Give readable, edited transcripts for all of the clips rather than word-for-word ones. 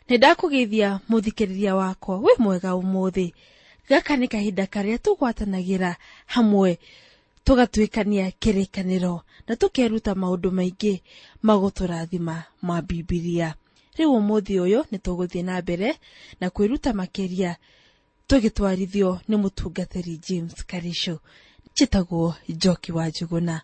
Nĩndakũgeithia mũthikĩrĩria wakwa, wĩ mwega ũmũthĩ. Gaka nĩ kahinda karĩa tũgwatanagĩra hamwe tũgatuĩkania kĩrĩkanĩro na tũkeruta maũndũ maingĩ magũtũrathima ma Bibilia. Rĩu ũmũthĩ ũyũ nĩtũgũthiĩ na mbere na kwĩruta makĩria tũgĩtwarithio nĩ mũtungatĩri James Karisho. Njĩtagwo Njoki wa Njuguna.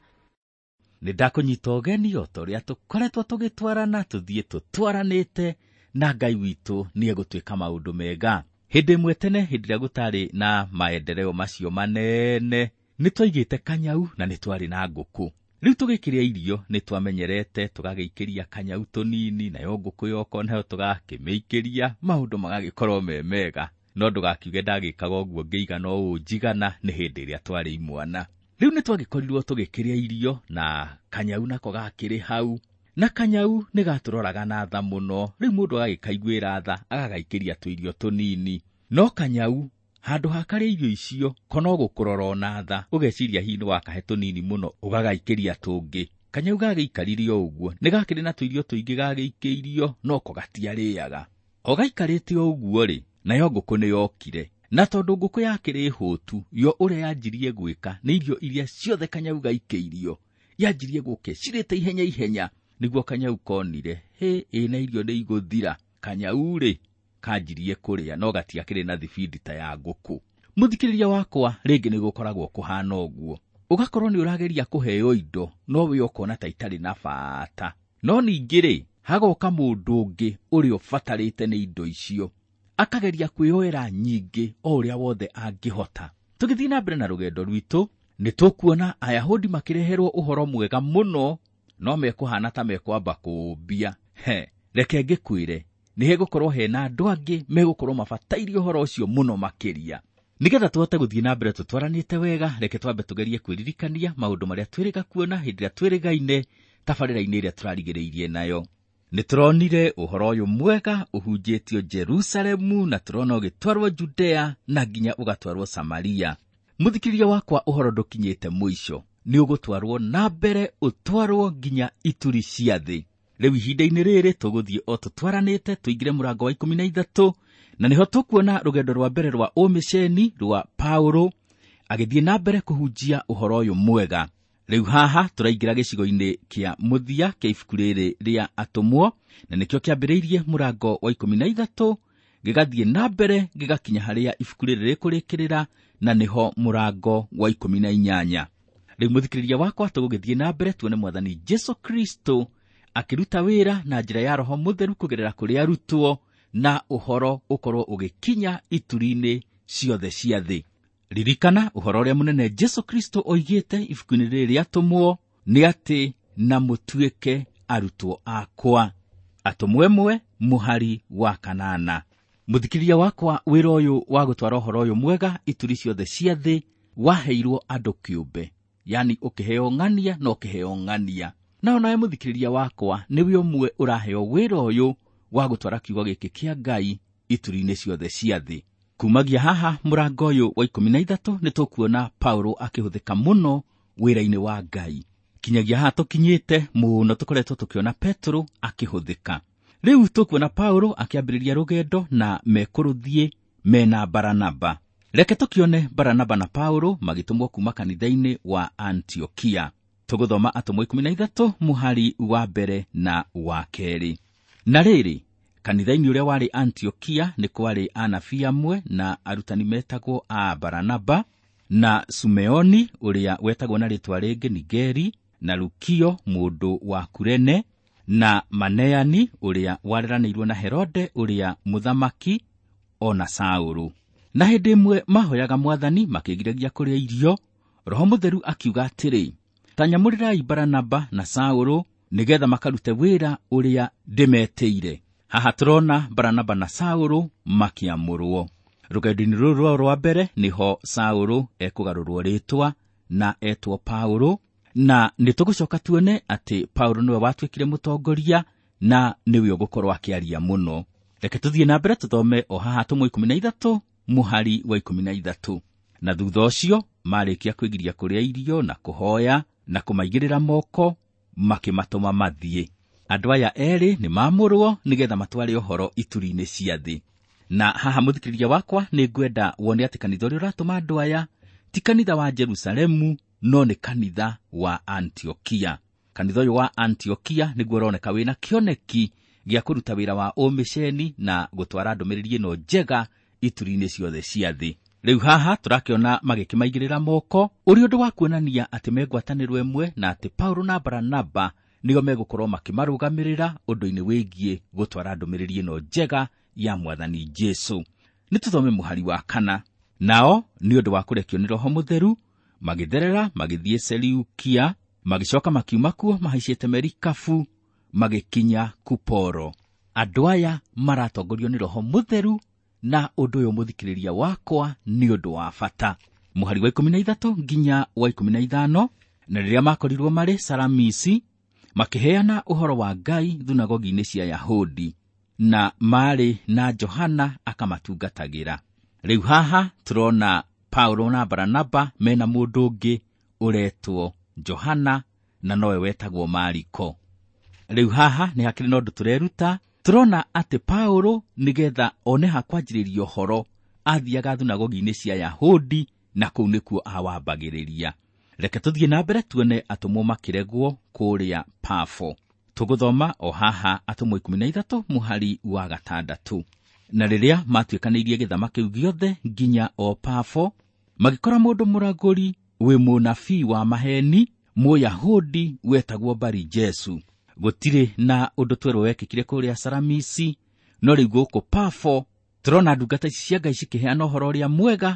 Nĩndakũnyita ũgeni o ta ũrĩa tũkoretwo tũgĩtwarana tũthiĩ tũtwaranĩte na Ngai witũ nĩegũtwĩka maũndũ mega. Hĩndĩ ĩmwe tene, hĩndĩ ĩrĩa gũtarĩ na maendeleo macio manene, nĩtwaigĩte kanyau na nĩtwarĩ na ngũkũ. Rĩu tũgĩkĩrĩa irio nĩtwamenyerete tũgagĩikĩria kanyau tũnini, nayo ngũkũ yoko nayo tũgakĩmĩikĩria, maũndũ magagĩkorwo me mega. No ndũgakiuge ndagĩkaga ũguo ngĩigana ũũ njigana, nĩ hĩndĩ ĩrĩa twarĩ imwana. Rĩu nĩtwagĩkorirwo tũgĩkĩrĩa irio na kanyau nako gakĩrĩ hau, na kanyau nĩgatũroraga na tha mũno. Rĩu mũndũ agagĩkaiguĩra tha agagaikĩria tũirio tũnini, no kanyau handũ hakarĩa irio icio kono gũkũrora na tha, ũgeciria hihi nĩwakahe tũnini mũno ũgagaikĩria tũngĩ. Kanyau gagĩikarire ũguo, nĩgakĩrĩ na tũirio tũingĩ gagĩikĩirio, no ko gatiarĩaga. O gaikarĩte ũguo rĩ, nayo ngũkũ nĩyokire, na tondũ ngũkũ yakĩrĩ hũtu, yo ũrĩa yanjirie gwĩka nĩ irio iria ciothe kanyau gaikĩirio yanjirie gũke cirĩte ihenya ihenya, nĩguo kanyau konire ĩna irio nĩ igũthira. Kanyau rĩ kanjirie kũrĩa, no gatiakĩrĩ na thibindi ta ya ngũkũ. Mũthikĩrĩria wakwa, rĩngĩ nĩgũkoragwo kũhana ũguo, ũgakorwo nĩ ũrageria kũheo indo, no we ũkona ta itarĩ na bata. No ningĩ rĩ, hagoka mũndũ ũngĩ ũrĩa ũbatarĩte nĩ indo icio, akageria kwĩyoera nyingĩ o ũrĩa wothe angĩhota. Tũgĩthiĩ na mbere na rũgendo rwitũ, nĩtũkuona Ayahudi makĩreherwo ũhoro mwega mũno, no mekũhana ta mekwamba kũũmbia. Reke ngĩkwĩre, nĩ hegũkorwo hena andũ angĩ megũkorwo mabataire ũhoro ũcio mũno makĩria. Nĩgetha tũhote gũthiĩ na mbere tũtwaranĩte wega, reke twambe tũgerie kwĩririkania maũndũ marĩa twĩrĩga kuona hĩndĩ ĩrĩa twĩrĩgaine tabarĩra-inĩ ĩrĩa tũrarigĩrĩirie nayo. Nĩtũronire ũhoro ũyũ mwega ũhunjĩtio Jerusalemu, na tũrona ũgĩtwarwo Judea na nginya ũgatwarwo Samaria. Mũthikĩrĩria wakwa, ũhoro ndũkinyĩte mũico, nĩ ũgũtwarwo na mbere ũtwarwo nginya ituri cia thĩ. Rĩu ihinda-inĩ rĩrĩ tũgũthiĩ o tũtwaranĩte tũingĩre mũrango wa 13, na nĩho tũkuona rũgendo rwa mbere rwa ũmĩceni rwa Paulo agĩthiĩ na mbere kũhunjia ũhoro ũyũ mwega. Rĩu haha tũraingĩra gĩcigo-inĩ kĩa mũthia kĩa ibuku rĩrĩ rĩa Atũmwo, na nĩkĩo kĩambĩrĩirie mũrango wa 13 gĩgathiĩ na mbere gĩgakinya harĩa ibuku rĩrĩ rĩkũrĩkĩrĩra, na nĩho mũrango wa 18. Rĩu mũthikĩrĩria wakwa, tũgũgĩthiĩ na mbere tuone Mwathani Jesũ Kristo akĩruta wĩra na njĩra ya Roho Mũtheru kũgerera kũrĩ arutwo, na ũhoro ũkorwo ũgĩkinya ituri-inĩ ciothe cia thĩ. Ririkana ũhoro ũrĩa mũnene Jesũ Kristo oigĩte ibuku-inĩ rĩrĩ rĩa Atũmwo nĩ atĩ, na mũtuĩke arutwo akwa. Atũmwo 1 mũhari wa 8. Mũthikĩrĩria wakwa, wĩra ũyũ wa gũtwara ũhoro ũyũ mwega ituri ciothe cia thĩ waheirwo andũ kĩũmbe, yani ũkĩheo ng'ania na ũkĩheo ng'ania. Na onawe mũthikĩrĩria wakwa, nĩwe ũmwe ũraheo wĩra ũyũ wa gũtwara kiugo gĩkĩ kĩa Ngai ituri-inĩ ciothe cia thĩ. Kumagia haha mũrango ũyũ wa 13 nĩtũkuona Paulo akĩhũthĩka mũno wĩra-inĩ wa Ngai. Kinyagia haha tũkinyĩte mũno tũkoretwo tũkĩona Petro akĩhũthĩka. Rĩu tũkuona Paulo akĩambĩrĩria rũgendo na mekũrũthiĩ mena Baranaba. Reke tũkione Baranaba na Paulo magĩtũmwo kuma kanitha-inĩ wa Antiokia. Tũgũthoma Atũmwo 13 mũhari wa mbere na wa kerĩ. Na rĩrĩ, kanitha-inĩ ũrĩa warĩ Antiokia nĩ kwarĩ anabii amwe na arutani metagwo a Baranaba na Sumeoni ũrĩa wetagwo na rĩtwa rĩngĩ Nigeri, na Lukio mũndũ wa Kurene, na Maneani ũrĩa wareranĩirwo na Herode ũrĩa mũthamaki, ona Saũlũ. Na hĩndĩ ĩmwe mahoyaga Mwathani makĩgiragia kũrĩa irio, Roho Mũtheru akiuga atĩrĩ, tanyamũrĩrai Baranaba na Saũlũ nĩgetha makarute wĩra ũrĩa ndĩmetĩire. Haha tũrona Baranaba na Saũlũ makĩamũrwo. Rũgendo-inĩ rũrũ rwa mbere nĩho Saũlũ ekũgarũrwo rĩtwa na etwo Paulo, na nĩtũgũcoka tuone atĩ Paulo nĩwe watuĩkire mũtongoria na nĩwe ũgũkorwo akĩaria mũno. Reke tũthiĩ na mbere tũthome o haha Atũmwo 13 mũhari wa 13. Na thutha ũcio marĩkia kwĩgiria kũrĩa irio na kũhoya na kũmaigĩrĩra moko, makĩmatũma mathiĩ. Andũ aya erĩ nĩ maamũrwo nĩgetha matware ũhoro ituri-inĩ cia thĩ. Na haha mũthikĩrĩria wakwa nĩ ngwenda wone atĩ kanitha ũrĩa ũratũma andũ aya ti kanitha wa Jerusalemu, no nĩ kanitha wa Antiokia. Kanitha ũyũ wa Antiokia nĩguo ũroneka wĩna kĩoneki gĩa kũruta wĩra wa ũmĩceni na gũtwara ndũmĩrĩri ĩno njega ituri-inĩ ciothe cia thĩ. Rĩu haha tũrakĩona magĩkĩmaigĩrĩra moko, ũrĩ ũndũ wa kuonania atĩ megwatanĩrwo ĩmwe na atĩ Paulo na Baranaba nĩo megũkorwo makĩmarũgamĩrĩra ũndũ-inĩ wĩgiĩ gũtwara ndũmĩrĩri ĩno njega ya Mwathani Jesũ. Nĩ tũthome mũhari wa 4. Nao nĩ ũndũ wa kũrekio nĩ Roho Mũtheru magĩtherera magĩthiĩ Seleukia, magĩcoka makiuma kuo mahaicĩte merikabu magĩkinya Kuporo. Andũ aya maratongorio nĩ Roho Mũtheru, na ũndũ ũyũ mũthikĩrĩria wakwa nĩ ũndũ wa bata. Mũhari wa 13 nginya wa 15. Na rĩrĩa makorirwo marĩ Salamisi, makĩheana ũhoro wa Ngai thunagogi-inĩ cia Yahudi, na marĩ na Johana akamatungatagĩra. Rĩu haha tũrona Paulo na Baranaba mena mũndũ ũngĩ ũretwo Johana, na nowe wetagwo Mariko. Rĩu haha nĩ hakĩrĩ na ũndũ tũreruta. Tũrona atĩ Paulo nĩgetha one ha kwanjĩrĩria ũhoro athiaga thunagogi-inĩ cia Yahudi, na kũu nĩkuo awambagĩrĩria. Reke tũthiĩ na mbere tuone atũmwo makĩregwo kũrĩa Pafo. Tũgũthoma o haha atũmwo 13 mũhari wa 6. Na rĩrĩa matuĩkanĩirie gĩthama kĩu gĩothe nginya o Pafo, magĩkora mũndũ mũragũri wĩ mũnabii wa maheni Mũyahudi wetagwo Bari-Jesu. Gũtirĩ na ũndũ twerũ wekĩkire kũrĩa Salamisi, no rĩu gũkũ Pafo tũrona ndungata ici cia Ngai cikĩheana ũhoro ũrĩa mwega,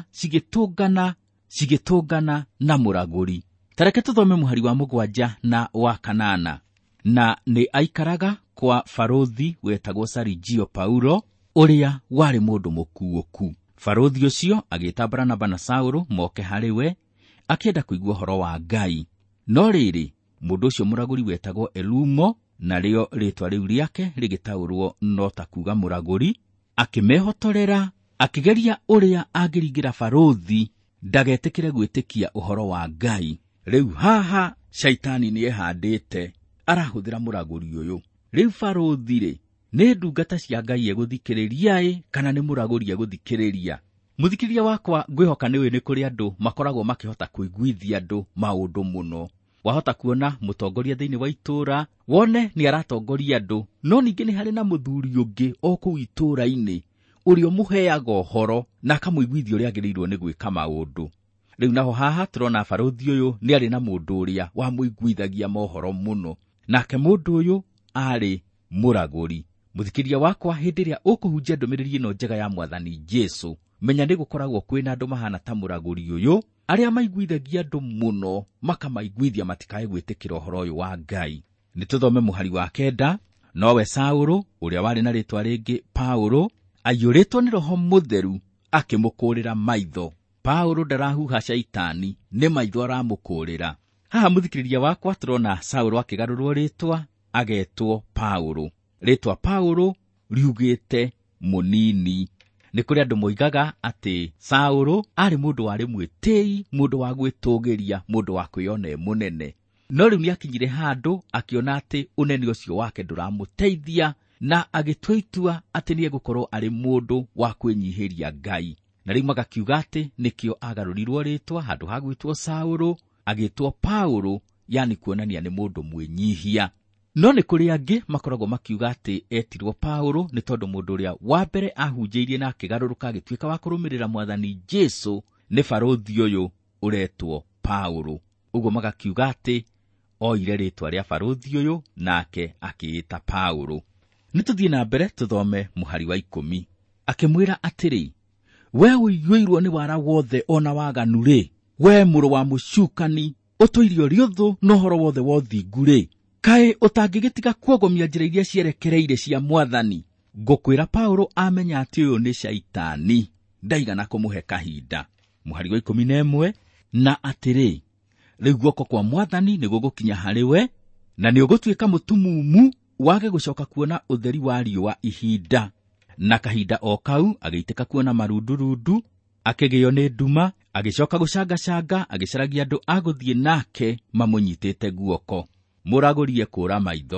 cigĩtũngana na mũragũri. Tareke tũthome mũhari wa 7 na wa 8. Na nĩ aikaraga kwa barothi wetagwo Serigio Paulo, ũrĩa warĩ mũndũ mũkuũku. Barothi ũcio agĩĩta Baranaba na Saulo moke harĩ we, akĩenda kũigua ũhoro wa Ngai. No rĩrĩ, mũndũ ũcio mũragũri wetagwo Elumo, na rĩo rĩtwa rĩu rĩake rĩgĩtaũrwo no ta kuuga mũragũri, akĩmehotorera, akĩgeria ũrĩa angĩringĩra barothi ndagetĩkĩre gwĩtĩkia ũhoro wa Ngai. Rĩu haha shaitani nĩ ehandĩte, arahũthĩra mũragũri ũyũ. Rĩu barothi-rĩ, nĩ ndungata cia Ngai egũthikĩrĩria kana nĩ mũragũri egũthikĩrĩria? Mũthikĩrĩria wakwa, ngwĩhoka nĩwe nĩ kũrĩ andũ makoragwo makĩhota kũiguithia andũ maũndũ mũno. Wahota kuona mũtongoria thĩinĩ wa itũũra, wone nĩ aratongoria andũ, no ningĩ nĩ harĩ na mũthuri ũngĩ o kũu itũũra-inĩ ũrĩa mũheaga ũhoro na akamũiguithia ũrĩa agĩrĩirwo nĩ gwĩka maũndũ. Rĩu naho haha tũrona barothi ũyũ nĩ arĩ na mũndũ ũrĩa wamũiguithagia mohoro mũno, nake mũndũ ũyũ arĩ mũragũri. Mũthikĩrĩria wakwa, hĩndĩ ĩrĩa ũkũhunjia ndũmĩrĩri ĩno njega ya Mwathani Jesũ, menya nĩ gũkoragwo kwĩna andũ mahana ta mũragũri ũyũ, arĩa maiguithagia andũ mũno, makamaiguithia matikae gwĩtĩkĩra ũhoro ũyũ wa Ngai. Nĩ tũthome mũhari wa 9. Nowe Saulo, ũrĩa warĩ na rĩtwa rĩngĩ Paulo, aiyũrĩtwo nĩ Roho Mũtheru, akĩmũkũũrĩra maitho. Paulo ndarahuha shaitani, nĩ maitho aramũkũũrĩra. Haha mũthikĩrĩria wakwa tũrona Saulo akĩgarũrwo rĩtwa, agetwo Paulo. Rĩtwa Paulo riugĩte mũnini. Nĩ kũrĩ andũ moigaga atĩ Saulo arĩ mũndũ warĩ mwĩtĩi, mũndũ wa gwĩtũũgĩria, mũndũ wa kwĩona mũnene. No rĩu nĩakinyire handũ akĩona atĩ ũnene ũcio wake ndũramũteithia, na agĩtua itua atĩ nĩegũkorwo arĩ mũndũ wa kwĩnyihĩria Ngai. Na rĩu magakiuga atĩ nĩkĩo agarũrirwo rĩtwa, handũ ha gwĩtwo Saulo agĩtwo Paulo, yani kuonania nĩ mũndũ mwĩnyihia. No nĩ kũrĩ angĩ makoragwo makiuga atĩ etirwo Paulo nĩ tondũ mũndũ ũrĩa wa mbere ahunjĩirie na akĩgarũrũka agĩtuĩka wa kũrũmĩrĩra Mwathani Jesũ nĩ barothi ũyũ ũretwo Paulo. Ũguo magakiuga atĩ oire rĩtwa rĩa barothi ũyũ nake akĩĩta Paulo. Nĩ tũthiĩ na mbere tũthome mũhari wa 10. Akĩmwĩra atĩrĩ, we ũiyũirwo nĩ wara wothe ona waganu-rĩ, we mũrũ wa mũcukani, ũtũirio rĩũthũ na ũhoro wothe wa ũthingu-rĩ, kaĩ ũtangĩgĩtiga kuogomia njĩra iria cierekereire cia Mwathani? Ngũkwĩra Paulo amenya atĩ ũyũ nĩ shaitani, ndaigana kũmũhe kahinda. Mũhari wa 11. Na atĩrĩ, rĩu guoko kwa Mwathani nĩguo gũkinya harĩ we, na nĩ ũgũtuĩka mũtumumu, wage gũcoka kuona ũtheri wa riũa ihinda. Na kahinda o kau agĩitĩka kuona marundurundu, akĩgĩo nĩ nduma, agĩcoka gũcangacanga, agĩcaragia andũ agũthiĩ nake mamũnyitĩte guoko. Mũragũrie kũra maitho.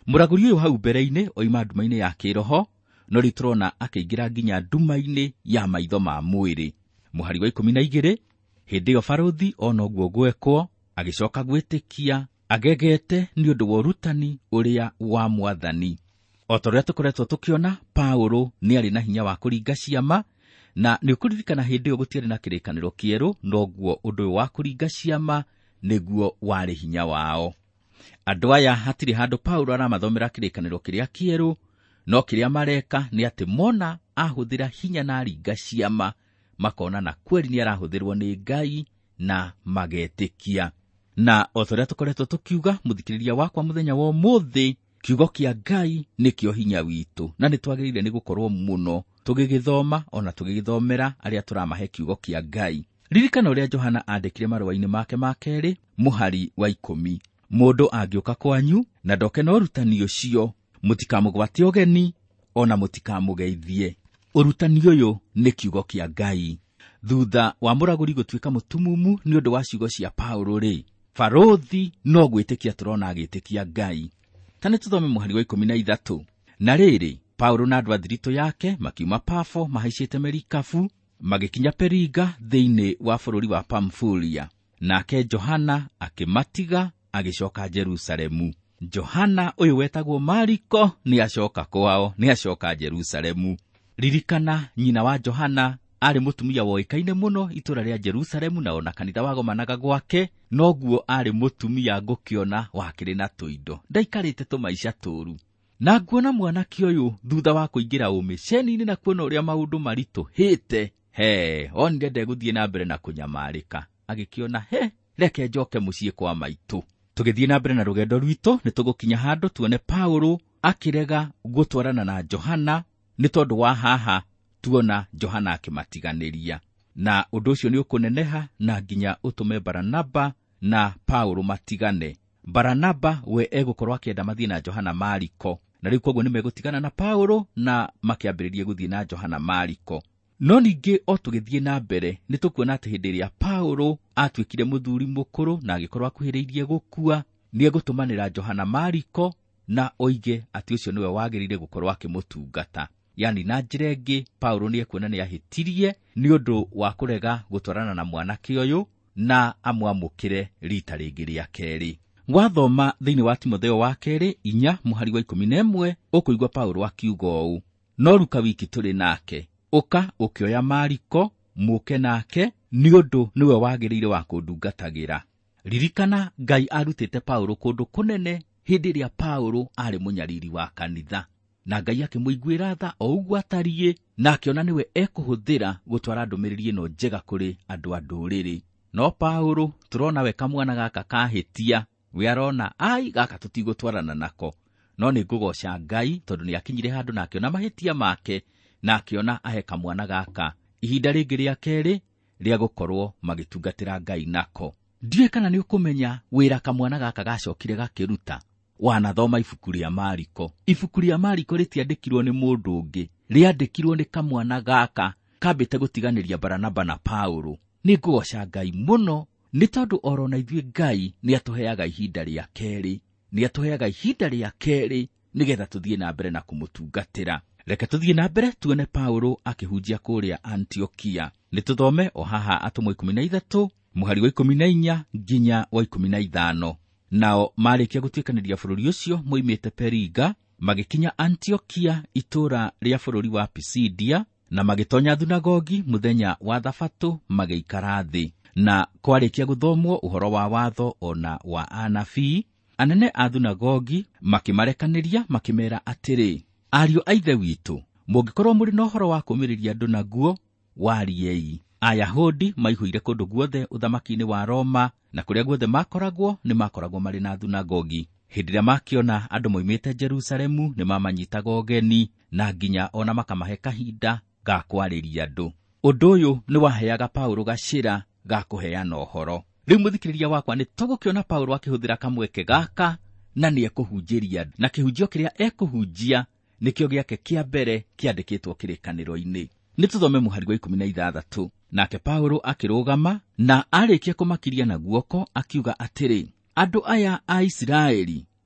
Mũragũri ũyũ hau mbere-inĩ oima nduma-inĩ ya kĩroho, no rĩu tũrona akĩingĩra nginya nduma-inĩ ya maitho ma mwĩrĩ. Mũhari wa 12, hĩndĩ ĩyo barũthi ona ũguo gwekwo, agĩcoka gwĩtĩkia, agegete nĩ ũndũ wa ũrutani ũrĩa wa Mwathani. O ta ũrĩa tũkoretwo tũkĩona, Paũlũ nĩ arĩ na hinya wa kũringa ciama, na nĩ ũkũririkana hĩndĩ ĩyo gũtiarĩ na kĩrĩkanĩro kĩerũ, noguo ũndũ ũyũ wa kũringa ciama nĩguo warĩ hinya wao. Andũ aya hatirĩ handũ Paũlũ aramathomera kĩrĩkanĩro kĩrĩa kĩerũ, no kĩrĩa mareka nĩ atĩ mona ahũthĩra hinya na aringa ciama, makona na kweli nĩ arahũthĩrwo nĩ Ngai na magetĩkia. Na o ta ũrĩa tũkoretwo tũkiuga, mũthikĩrĩria wakwa, mũthenya wa ũmũthĩ, kiugo kĩa Ngai nĩkĩo hinya witũ, na nĩ twagĩrĩire nĩ gũkorwo mũno tũgĩgĩthoma ona tũgĩgĩthomera arĩa tũramahe kiugo kĩa Ngai. Ririkana ũrĩa Johana aandĩkire marũa-inĩ make ma kerĩ, mũhari wa 10. Mũndũ angĩũka kwanyu na ndoke na ũrutani ũcio, mũtikamũgwate ũgeni ona mũtikamũgeithie. Ũrutani ũyũ nĩ kiugo kĩa Ngai. Thutha wa mũragũri gũtuĩka mũtumumu nĩ ũndũ wa ciugo cia Paũlũ-rĩ, barũthi no gwĩtĩkia tũrona agĩtĩkia Ngai. Tani tũthome mũhari wa 13. Na rĩrĩ, Paũlũ na andũ a thiritũ yake makiuma Pafo mahaicĩte merikabu, magĩkinya Peringa thĩinĩ wa bũrũri wa Pamfulia. Nake Johana akĩmatiga agĩcoka Jerusalemu. Johana ũyũ wetagwo Mariko nĩ acoka kwao, nĩ acoka Jerusalemu. Ririkana nyina wa Johana arĩ mũtumia woĩkaine mũno itũũra rĩa Jerusalemu, na ona kanitha wagomanaga gwake, noguo arĩ mũtumia ngũkĩona wakĩrĩ na tũindo, ndaikarĩte tũmaica tũũru. Na nguona mwanake ũyũ thutha wa kũingĩra ũmĩceni-inĩ na kuona ũrĩa maũndũ maritũhĩte, onire ndegũthiĩ na mbere na kũnyamarĩka, agĩkĩona reke njoke mũciĩ kwa maitũ. Tũgĩthiĩ na mbere na rũgendo rwitũ, nĩ tũgũkinya handũ tuone Paũlũ akĩrega gũtwarana na Johana, nĩ tondũ wa haha tuona Johana akĩmatiganĩria. Na ũndũ ũcio nĩ ũkũneneha na nginya ũtũme Baranaba na Paũlũ matigane. Baranaba we egũkorwo akĩenda mathiĩ na Johana Mariko, na rĩu koguo nĩ megũtigana na Paũlũ na makĩambĩrĩria gũthiĩ na Johana Mariko. No ningĩ o tũgĩthiĩ na mbere nĩ tũkuona atĩ hĩndĩ ĩrĩa Paũlũ atuĩkire mũthuri mũkũrũ na agĩkorwo akuhĩrĩirie gũkua, nĩ egũtũmanĩra Johana Mariko na oige atĩ ũcio nĩwe wagĩrĩire gũkorwo akĩmũtungata. Yani na njĩra ĩngĩ, Paũlũ nĩ ekuona nĩ ahĩtirie nĩ ũndũ wa kũrega gũtwarana na mwanake ũyũ na amwamũkĩre rita rĩngĩ rĩa kerĩ. Wathoma thĩinĩ wa Timotheo wa kerĩ 4 mũhari wa 11 ũkũigua Paũlũ akiuga ũũ: no ruka wiki tũrĩ nake, ũka ũkĩoya Mariko mũke nake, nĩ ũndũ nĩwe wagĩrĩire wa kũndungatagĩra. Ririkana Ngai arutĩte Paũlũ kũndũ kũnene hĩndĩ ĩrĩa Paũlũ arĩ mũnyariri wa kanitha, na Ngai akĩmũiguĩra tha o ũguo atariĩ, na akĩona nĩwe ekũhũthĩra gũtwara ndũmĩrĩri ĩno njega kũrĩ andũ a ndũrĩrĩ. No Paũlũ tũrona we kamwana gaka kahĩtia, we arona gaka tũtigũtwarana nako, no nĩ ngũgoca Ngai tondũ nĩ akinyire handũ na akĩona mahĩtia make, na akĩona ahe kamwana gaka ihinda rĩngĩ rĩa kerĩ rĩa gũkorwo magĩtungatĩra Ngai nako. Ndiũĩ kana nĩ ũkũmenya wĩra kamwana gaka gacokire gakĩruta. Wanathoma ibuku rĩa Mariko. Ibuku rĩa Mariko rĩtiandĩkirwo nĩ mũndũ ũngĩ, rĩandĩkirwo nĩ kamwana gaka kambĩte gũtiganĩria Baranaba na Paũlũ. Nĩ ngũgoca Ngai mũno, nĩ tondũ oro na ithuĩ Ngai nĩ atũheaga ihinda rĩa kerĩ, nĩ atũheaga ihinda rĩa kerĩ nĩgetha tũthiĩ na mbere na kũmũtungatĩra. Reke tũthiĩ na mbere tuone Paũlũ akĩhunjia kũrĩa Antiokia. Nĩ tũthome o haha Atũmwo 13 mũhari wa 14 nginya wa 15. Nao marĩkia gũtuĩkanĩria bũrũri ũcio moimĩte Peringa, magĩkinya Antiokia, itũũra rĩa bũrũri wa Pisidia, na magĩtonya thunagogi mũthenya wa Thabatũ magĩikara thĩ. Na kwarĩkia gũthomwo ũhoro wa watho ona wa anabii, anene a thunagogi makĩmarekanĩria makĩmera atĩrĩ: ariũ a ithe witũ, mũngĩkorwo mũrĩ na ũhoro wa kũũmĩrĩria andũ naguo, wariei. Ayahudi maihũire kũndũ guothe ũthamaki-inĩ wa Roma, na kũrĩa guothe makoragwo nĩ makoragwo marĩ na thunagogi. Hĩndĩ ĩrĩa makĩona andũ moimĩte Jerusalemu nĩ mamanyitaga ũgeni, na nginya ona makamahe kahinda ga kwarĩria andũ. Ũndũ ũyũ nĩ waheaga Paũlũ gacĩra ga kũheana ũhoro. Rĩu mũthikĩrĩria wakwa, nĩ tũgũkĩona Paũlũ akĩhũthĩra kamweke gaka, na nĩ ekũhunjĩria, na kĩhunjio kĩrĩa ekũhunjia nĩkĩo gĩake kĩa mbere kĩandĩkĩtwo kĩrĩkanĩro-inĩ. Nĩ tũthome mũhari wa 16. Nake Paũlũ akĩrũgama na arĩkia kũmakiria na guoko akiuga atĩrĩ: andũ aya a Isiraeli,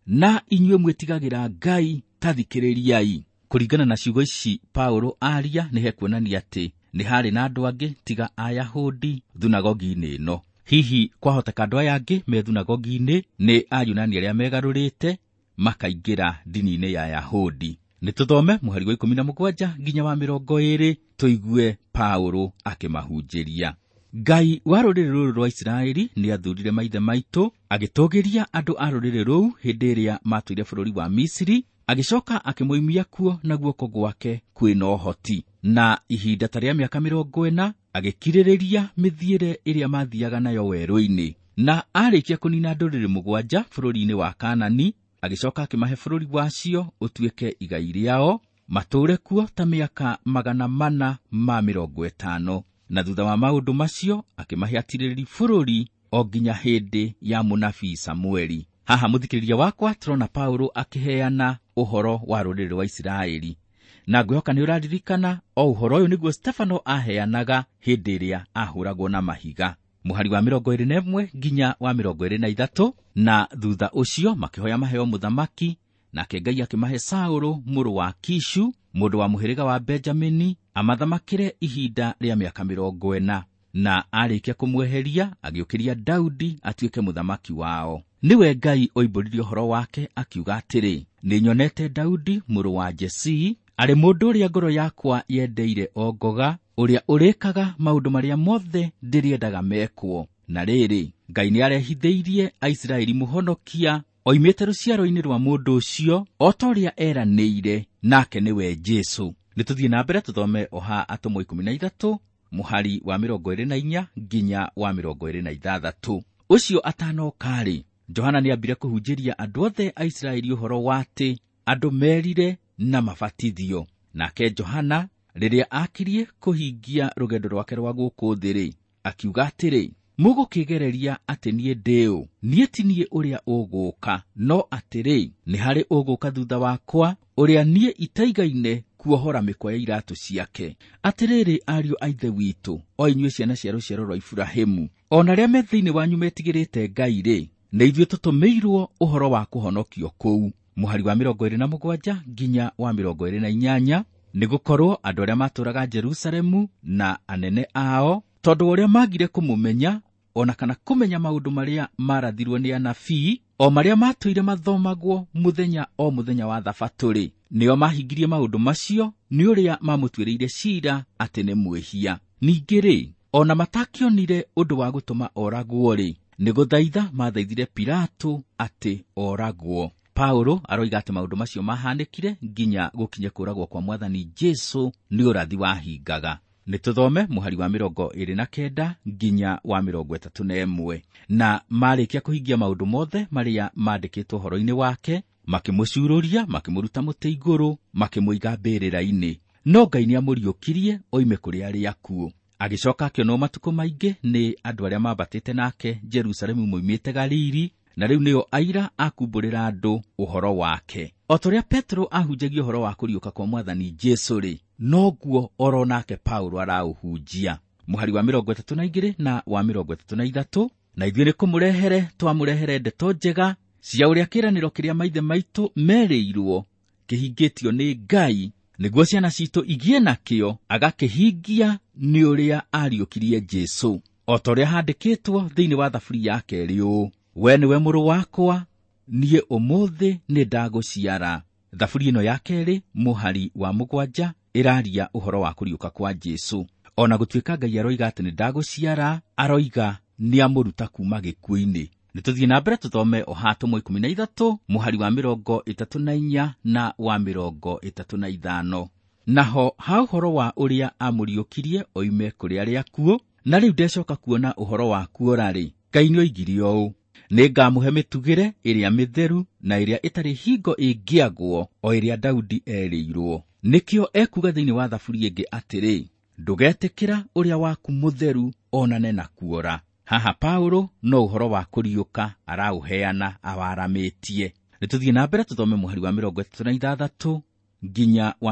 na inyuĩ mwĩtigagĩra Ngai ta thikĩrĩriai. Kũringana na ciugo ici Paulo aria nĩ hekuonania atĩ nĩ harĩ na andũ angĩ tiga Ayahudi thunagogi-inĩ ĩno. Hihi kwahoteka andũ aya angĩ me thunagogi-inĩ nĩ Ayunani arĩa megarũrĩte makaingĩra ndini-inĩ ya Ayahudi. Nĩ tũthome mũhari wa 17 nginya wa 20 tũigue Paulo akĩmahunjĩria. Ngai wa rũrĩrĩ rũrũ rwa Isiraeli nĩ athurire maithe maitũ, agĩtũgĩria andũ a rũrĩrĩ rũu hĩndĩ ĩrĩa matũire bũrũri wa Misiri, agĩcoka akĩmoimia kuo na guoko gwake kwĩna ũhoti. Na ihinda ta rĩa mĩaka 40 agĩkirĩrĩria mĩthiĩre ĩrĩa mathiaga nayo werũ-inĩ. Na arĩkia kũnina ndũrĩrĩ 7 bũrũri-inĩ wa Kaanani, agĩcoka akĩmahe bũrũri wacio ũtuĩke igai rĩao, matũũre kuo ta mĩaka 450. Na thutha wa maũndũ macio akĩmahe atirĩrĩri bũrũri o nginya hĩndĩ ya mũnabii Samueli. Haha mũthikĩrĩria wakwa tũrona Paulo akĩheana ũhoro wa rũrĩrĩ rwa Isiraeli. Na ngwĩhoka nĩ ũraririkana o ũhoro ũyũ nĩguo Stefano aheanaga hĩndĩ ĩrĩa ahũragwo na mahiga. Mũhari wa 21 nginya wa 23, na thutha ũcio makĩhoya maheo mũthamaki, nake Ngai akĩmahe Saũlũ mũrũ wa Kishu, mũndũ wa mũhĩrĩga wa Benjamini, amathamakĩre ihinda rĩa mĩaka 40. Na arĩkia kũmweheria agĩũkĩria Daudi atuĩke mũthamaki wao. Niwe Ngai oimbũririe ũhoro wake akiuga atĩrĩ, nĩnyonete Daudi mũrũ wa Jesii arĩ mũndũ ũrĩa ngoro yakwa yendeire o ngoga, ũrĩa ũrĩkaga maũndũ marĩa mothe ndĩrĩendaga mekwo. Na rĩrĩ, Ngai nĩ arehithĩirie Aisiraeli mũhonokia oimĩte rũciaro-inĩ rwa mũndũ ũcio, o ta ũrĩa eranĩire, nake nĩwe Jesũ. Nĩtũthiĩ na mbere tũthome oha Atũmwo 13 mũhari wa 24 nginya wa 26. Ũcio atanokarĩ, Johana nĩambire kũhunjĩria andũ othe a Isiraeli ũhoro wa atĩ andũ merire na mabatithio. Nake Johana rĩrĩa akirie kũhingia rũgendo rwake rwa gũkũ thĩ-rĩ, akiuga atĩrĩ, mũgũkĩgereria atĩ niĩ ndĩũ, niĩ ti niĩ ũrĩa ũgũũka, no atĩrĩ, nĩ harĩ ũgũũka thutha wakwa, ũrĩa niĩ itaigaine kuohora mĩkwa ya iratũ ciake. Atĩrĩrĩ, ariũ a ithe witũ, o inyuĩ ciana cia rũciaro rwa Iburahĩmu, o na arĩa me thĩinĩ wanyu metigĩrĩte Ngai-rĩ, nĩ ithuĩ tũtũmĩirwo ũhoro wa kũhonokio kũu. Mũhari wa 27 nginya wa 28, nĩgũkorwo andũ arĩa matũũraga Jerusalemu na anene ao, tondũ ũrĩa magire kũmũmenya, ona kana kũmenya maũndũ marĩa marathirwo nĩ anabii, o marĩa matũire mathomagwo mũthenya o mũthenya wa Thabatũ-rĩ, nĩo mahingirie maũndũ macio nĩ ũrĩa mamũtuĩrĩire ciira atĩ nĩ mwĩhia. Ningĩ-rĩ, ona matakĩonire ũndũ wa gũtũma oragwo-rĩ, nĩ gũthaitha mathaithire Pilato atĩ oragwo. Paulo aroiga atĩ maũndũ macio mahanĩkire nginya gũkinye kũragwo kwa Mwathani Jesũ nĩ ũrathi wahingaga. Nĩtũthome mũhari wa 29 nginya wa 31. Na marĩkia kũhingia maũndũ mothe marĩa mandĩkĩtwo ũhoro-inĩ wake, makĩmũcurũria, makĩmũruta mũtĩ igũrũ, makĩmũiga mbĩrĩra-inĩ. No Ngai nĩamũriũkirie oime kũrĩ arĩa akuũ. Agĩcoka akĩonwo matukũ maingĩ nĩ andũ arĩa mambatĩte nake Jerusalemu moimĩte Galili, na rĩu nĩo aira akumbũrĩra andũ ũhoro wake. O tũrĩa Petro ahunjagia ũhoro wa kũriũka kwa Mwathani Jesũ-rĩ, noguo oro nake Paulo araũhunjia. Mũhari wa 32 na wa 33, na ithuĩ nĩ kũmũrehere twamũrehere ndeto njega cia ũrĩa kĩĩranĩro kĩrĩa maithe maitũ merĩirwo kĩhingĩtio nĩ Ngai, nĩguo ciana citũ igĩe nakĩo, agakĩhingia nĩ ũrĩa ariũkirie Jesũ. O ta ũrĩa handĩkĩtwo thĩinĩ wa thaburi ya kerĩ ũũ, we nĩwe mũrũ wakwa, niĩ ũmũthĩ nĩ ndagũciara. Thaburi ĩno ya kerĩ mũhari wa 7 ĩraria ũhoro wa kũriũka kwa Jesũ. Ona gũtuĩka Ngai aroiga atĩ nĩ ndagũciara, aroiga nĩ amũruta kuuma gĩkuũ-inĩ. Nĩtũthiĩ na mbere tũthome oha Atũmwo 13 mũhari wa 34 na wa 35. Naho ha ũhoro wa ũrĩa amũriũkirie oime kũrĩ arĩa akuũ, na rĩu ndecoka kuona ũhoro wa kuora-rĩ, Ngai nĩoigire ũũ, nĩngamũhe mĩtugĩre ĩrĩa mĩtheru na ĩrĩa ĩtarĩ hingo ĩngĩagwo, o ĩrĩa Daudi erĩirwo. Nĩkĩo ekuga thĩinĩ wa thaburi ĩngĩ atĩrĩ, ndũgetĩkĩra ũrĩa waku mũtheru onane na kuora. Haha Paulo no ũhoro wa kũriũka araũheana awaramĩtie. Nĩtũthiĩ na mbere tũthome mũhari wa 36 nginya wa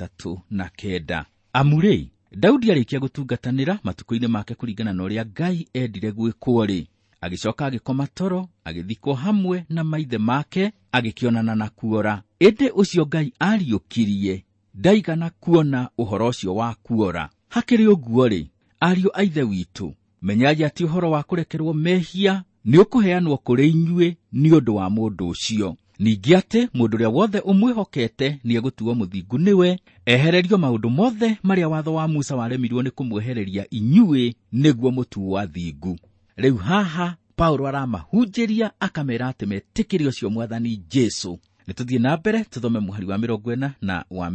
39. Amurĩ, Daudi arĩkia gũtungatanĩra matukũ-inĩ make kũringana na ũrĩa Ngai endire gwĩkwo-rĩ, Agicoka agikoma toro, agithikwo hamwe na maithe make, agikionana na kuora. Ende ucio Ngai ariukirie ndaigana kuona uhoro ucio wa kuora. Hakiri uguo ri, ariu aithe witu, menyai ati uhoro wa kurekerwo mehia ni ukuheanwo kuri inyue ni undu wa mundu ucio. Ningi ati mundu uria wothe umwihokete ni egutuo muthingu niwe, ehererio maundu mothe maria watho wa Musa waremirwo ni kumwehereria inyue niguo mutu wa thingu. Riu haha Paulo aramahunjiria akamera ati metikiri ucio Mwathani Jesu. Nituthie na mbere tuthome muhari wa 40 na wa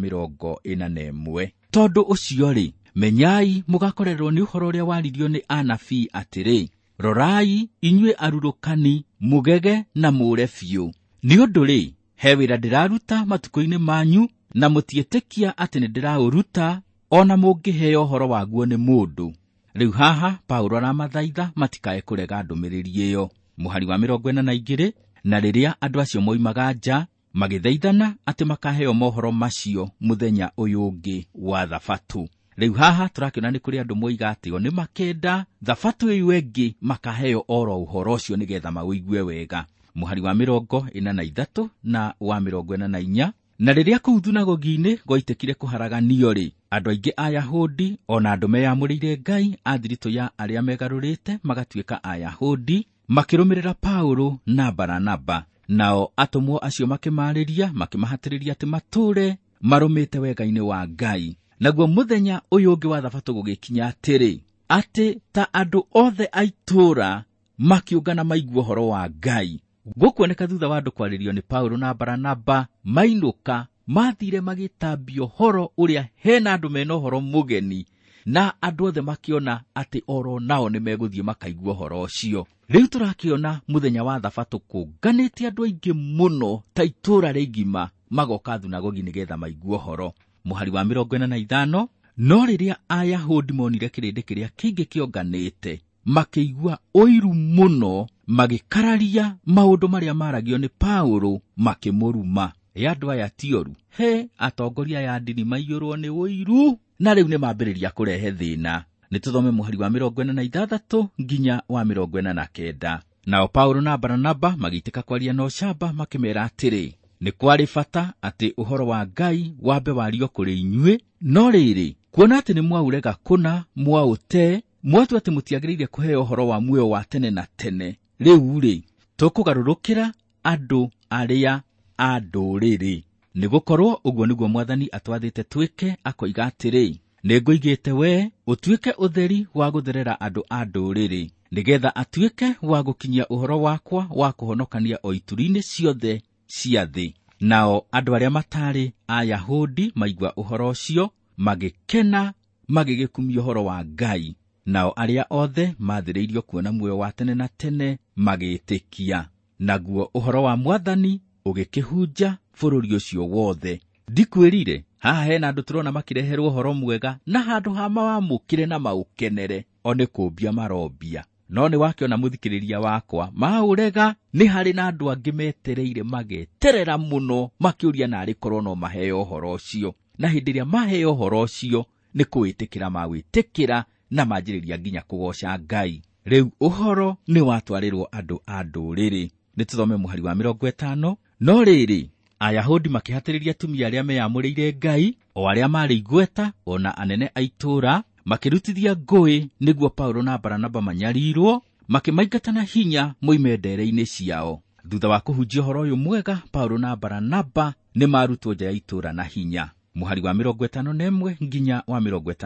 41. Tondu ucio ri, menyai mugakorerwo ni uhoro uria waririo ni anabii atiri, rorai inyue arurukani, mugege na mure biu. Ni undu ri, he wira ndiraruta matuko-ini manyu, na mutietikia ati ni ndirauruta ona mungiheo uhoro waguo ni mundu. Riu haha Paulo aramathaitha matikae kurega ndumiriri iyo. Muhari wa 42. Na riria andu acio moimaga nja, magithaithana ati makaheo mohoro macio muthenya uyu ungi wa Thabatu. Riu haha turakiona ni kuri andu moiga ati o ni makenda Thabatu iyu engi makaheo oro uhoro ucio nigetha mawigwe wega. Muhari wa 43 na wa 44. Na riria kuu thunagogi-ini goitekire kuharaganio ri, andu aingi Ayahudi ona andu meyamurire Ngai a thirito ya aria megarurite magatuika Ayahudi makirumirira Paulo na Baranaba. Nao atumwo acio makimariria makimahatiriria ati mature marumite wega-ini wa Ngai. Naguo muthenya uyu ungi wa Thabatu gugikinya atiri, ati ta andu othe aitura makiungana maigua horo wa Ngai. Gukuoneka thutha wa andu kwaririo ni Paulo na Baranaba, mainuka mathire magitambio horo uria hena andu mena horo mugeni, na andu othe makiona ati oro nao ni meguthie makaigua horo ucio. Riu turakiona muthenya wa Thabatu kunganite andu aingi muno ta itura rigima magoka thunagogi nigetha maigua horo. Muhari wa 45. No riria Ayahudi monire kirindi kiria kingi kionganite, makiigua oiru muno, magikararia maundu maria maragio ni Paulo, makimuruma. Andu aya tioru, he atongoria ya ndini maiyurwo ni oiru, na riu ni mambiriria kurehe thina. Nituthome muhari wa 46 nginya wa 49. Nao Paulo na Baranaba magitika kwaria na ucamba makimera atiri, ni kwari bata ati uhoro wa Ngai wambe wario kuri inyue, no riri kuona ati ni mwaurega kuna mwaute, mwatu ati mutiagiriire kuheo uhoro wa muoyo wa tene na tene. Riu ri tukugarurukira andu aria a nduriri, nigukorwo uguo niguo Mwathani atwathite twike, akoiga atiri, ninguigite we utuike utheri wa gutherera andu a nduriri, nigetha atuike wa gukinyia uhoro wakwa wa kuhonokania o ituri-ini ciothe cia thi. Nao andu aria matari Ayahudi maigua uhoro ucio magikena, magigikumia uhoro wa Ngai. Nao aria othe mathiriirio kuona muoyo wa tene na tene magitikia. Naguo uhoro wa Mwathani ugikihunja bururi ucio wothe. Ndikwirire haha hena andu turona makireherwo uhoro mwega, na handu ha mawamukire na maukenere one kumbia marobia. No ni wakiona muthikiriria wakwa maurega, ni hari na andu angi metereire mageterera muno makiuria na ari korwo no maheo uhoro ucio. Na hindi ria maheo uhoro ucio ni kwitikira mawitikira na manjiriria nginya kugoca Ngai. Riu uhoro ni watwarirwo andu a nduriri. Nituthome muhari wa 50. No riri Ayahudi makihatiriria atumia aria meyamurire Ngai, o aria mari igweta ona anene aitura, makirutithia ngui niguo Paulo na Baranaba manyarirwo, makimaingatana hinya moime ndere-ini ciao. Thutha wa kuhunjia uhoro uyu mwega, Paulo na Baranaba ni marutwo nja ya itura na hinya. Muhari wa 51 nginya wa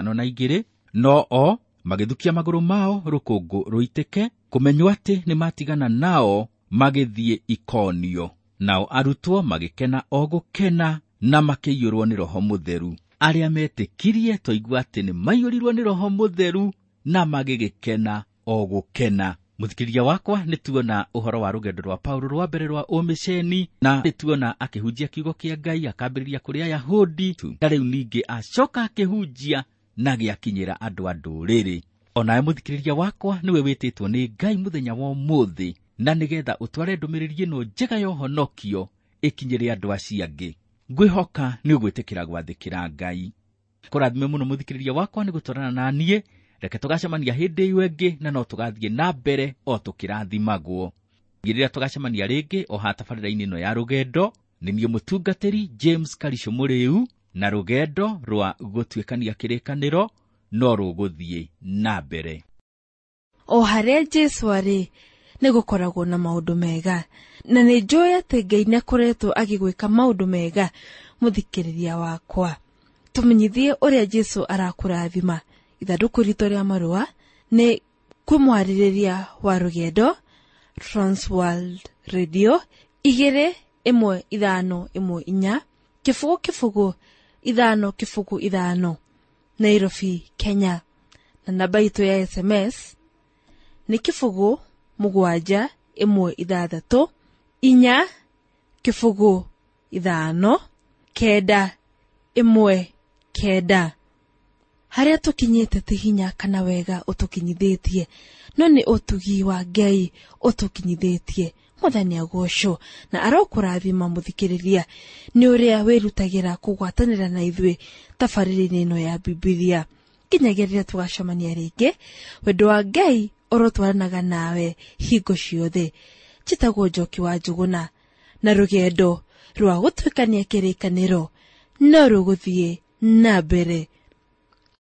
52. No o magithukia maguru mao rukungu ruitike, kumenywo ati ni matigana nao magithie Ikonio. Nao arutwo magikena o gukena na makiyurwo ni Roho Mutheru. Aria metikirie toigua ati ni maiyurirwo ni Roho Mutheru na magigikena o gukena. Muthikiriria wakwa, nituona uhoro wa rugendo rwa Paulo rwa mbere rwa umisheni, na nituona akihunjia kiugo kia Ngai akambiriria kuri Ayahudi, na riu ningi acoka akihunjia na giakinyira andu a nduriri. Onawe muthikiriria wakwa, niwe wititwo ni Ngai muthenya wa umuthi, na nigetha utware ndumiriri ino njega ya uhonokio ikinyire andu acio angi. Ngwihoka ni ugwitikira gwathikira Ngai. Kurathime muno muthikiriria wakwa ni gutwarana na nie reke tugacemania hindi iyo ingi na no tugathie na mbere o tukirathimagwo. Ngirira tugacemania ringi o ha tabarĩra-inĩ ino ya rugendo, nĩ niĩ mũtungatĩri James Karicio Mũrĩu, na rugendo rwa gũtuĩkania kĩrĩkanĩro no rũgũthie na mbere. O harĩa Jesu arĩ nĩ gũkoragwo na maũndũ mega, na nĩ njũĩ atĩ Ngai nĩ akoretwo agĩgwĩka maũndũ mega. Mũthikĩrĩria wakwa, tũmenyithie ũrĩa Jesu arakũrathima. Ithandũkũ ritũ rĩa marũa nĩ kwĩ mwarĩrĩria wa rugendo, Transworld Radio 21514 kibugu 555 Nairobi, Kenya. Na namba itu ya SMS ni 716 559 haria tukinyite tihinya kana wega utukinyithĩtie, no ni utugi wa Ngai utukinyithĩtie. Muthani agocwo na arokurathima. Muthikĩrĩria, ni uria wirutagira kugwatanira na ithuĩ tabarĩra-inĩ ino ya Biblia. Kinyagerera tugacemania ringi, wendo wa Ngai urotwaranaga nawe hingo ciothe. Njĩtagwo Njoki wa Njuguna, na rugendo rwa gũtuĩkania kĩrĩkanĩro no rũgũthie na mbere.